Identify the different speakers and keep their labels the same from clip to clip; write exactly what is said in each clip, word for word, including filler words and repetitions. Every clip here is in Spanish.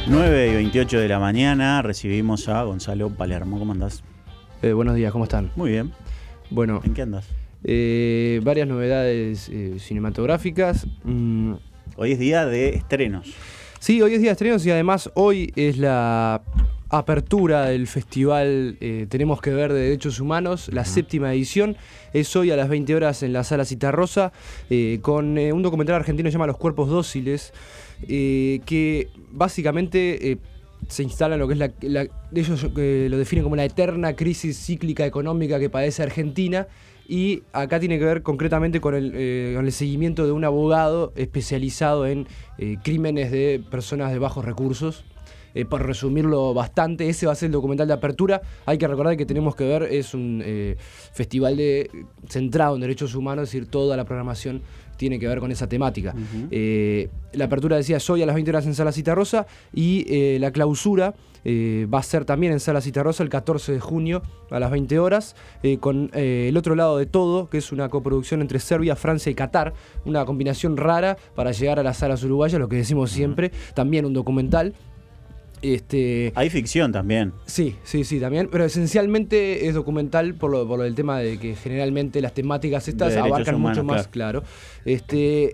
Speaker 1: nueve y veintiocho de la mañana recibimos a Gonzalo Palermo. ¿Cómo andás?
Speaker 2: Eh, buenos días, ¿cómo están?
Speaker 1: Muy bien.
Speaker 2: Bueno,
Speaker 1: ¿En qué andas?
Speaker 2: Eh, varias novedades eh, cinematográficas. Mm.
Speaker 1: Hoy es día de estrenos.
Speaker 2: Sí, hoy es día de estrenos y además hoy es la apertura del festival eh, Tenemos que Ver de Derechos Humanos, la uh-huh. séptima edición. Es hoy a las veinte horas en la Sala Citarrosa eh, con eh, un documental argentino que se llama Los Cuerpos Dóciles, eh, que básicamente... Eh, se instala en lo que es la, la ellos eh, lo definen como la eterna crisis cíclica económica que padece Argentina, y acá tiene que ver concretamente con el, eh, con el seguimiento de un abogado especializado en eh, crímenes de personas de bajos recursos. Eh, por resumirlo bastante, ese va a ser el documental de apertura. Hay que recordar que Tenemos que Ver es un eh, festival de, centrado en derechos humanos, es decir, toda la programación tiene que ver con esa temática. Uh-huh. Eh, la apertura, decía, es hoy a las veinte horas en Sala Citarrosa, y eh, la clausura eh, va a ser también en Sala Citarrosa el catorce de junio a las veinte horas, eh, con eh, El Otro Lado de Todo, que es una coproducción entre Serbia, Francia y Qatar, una combinación rara para llegar a las salas uruguayas, lo que decimos siempre. Uh-huh. También un documental. Este,
Speaker 1: Hay ficción también.
Speaker 2: Sí, sí, sí, también, pero esencialmente es documental por lo, por lo del tema de que generalmente las temáticas estas abarcan humanos, mucho más, claro. claro. Este,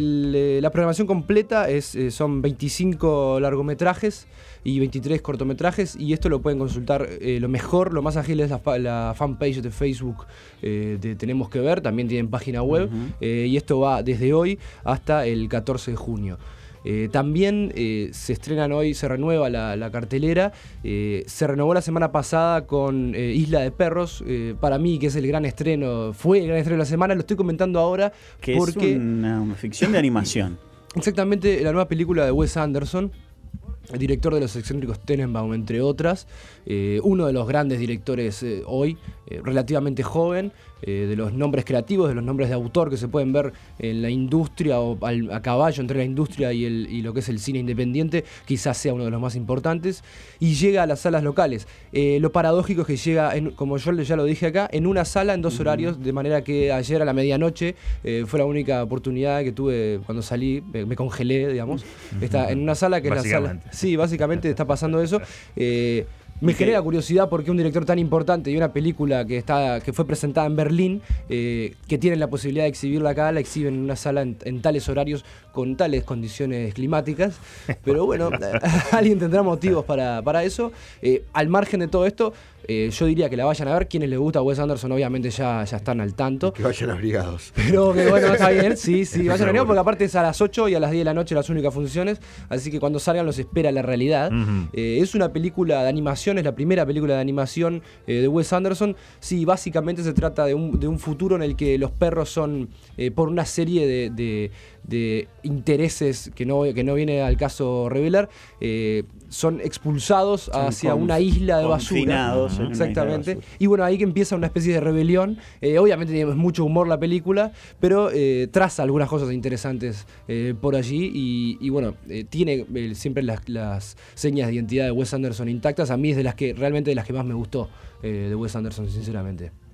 Speaker 2: el, la programación completa es, son veinticinco largometrajes y veintitrés cortometrajes, y esto lo pueden consultar, eh, lo mejor, lo más ágil es la, la fanpage de Facebook eh, de Tenemos que Ver, también tienen página web, uh-huh. eh, y esto va desde hoy hasta el catorce de junio. Eh, también eh, se estrenan hoy, se renueva la, la cartelera. Eh, se renovó la semana pasada con eh, Isla de Perros. Eh, para mí, que es el gran estreno, fue el gran estreno de la semana, lo estoy comentando ahora.
Speaker 1: Que
Speaker 2: porque
Speaker 1: es una, una ficción de animación.
Speaker 2: Exactamente, la nueva película de Wes Anderson, el director de Los Excéntricos Tenenbaum, entre otras, eh, uno de los grandes directores eh, hoy, eh, relativamente joven, eh, de los nombres creativos, de los nombres de autor que se pueden ver en la industria o al, a caballo entre la industria y, el, y lo que es el cine independiente, quizás sea uno de los más importantes, y llega a las salas locales. Eh, lo paradójico es que llega, en, como yo ya lo dije acá, en una sala en dos uh-huh. horarios, de manera que ayer a la medianoche eh, fue la única oportunidad que tuve cuando salí, me, me congelé, digamos. Uh-huh. Está en una sala que es la sala... Sí, básicamente está pasando eso. Eh, me genera curiosidad porque un director tan importante y una película que está que fue presentada en Berlín, eh, que tienen la posibilidad de exhibirla acá, la exhiben en una sala en, en tales horarios, con tales condiciones climáticas. Pero bueno, alguien tendrá motivos para, para eso. Eh, al margen de todo esto, eh, yo diría que la vayan a ver. Quienes les gusta Wes Anderson obviamente ya, ya están al tanto.
Speaker 3: Que vayan abrigados.
Speaker 2: Pero que bueno, está bien, sí, sí, vayan abrigados porque aparte es a las ocho y a las diez de la noche las únicas funciones, así que cuando salgan los espera la realidad. Uh-huh. Eh, es una película de animación, es la primera película de animación eh, de Wes Anderson. Sí, básicamente se trata de un, de un futuro en el que los perros son, eh, por una serie de, de, de intereses que no, que no viene al caso revelar, eh, son expulsados son hacia conf, una isla de basura. Uh-huh. Exactamente. Basura. Y bueno, ahí que empieza una especie de rebelión. Eh, obviamente tiene mucho humor la película, pero eh, traza algunas cosas interesantes eh, por allí. Y, y bueno, eh, tiene eh, siempre las, las señas de identidad de Wes Anderson intactas. A mí es de las que realmente de las que más me gustó eh, de Wes Anderson, sinceramente.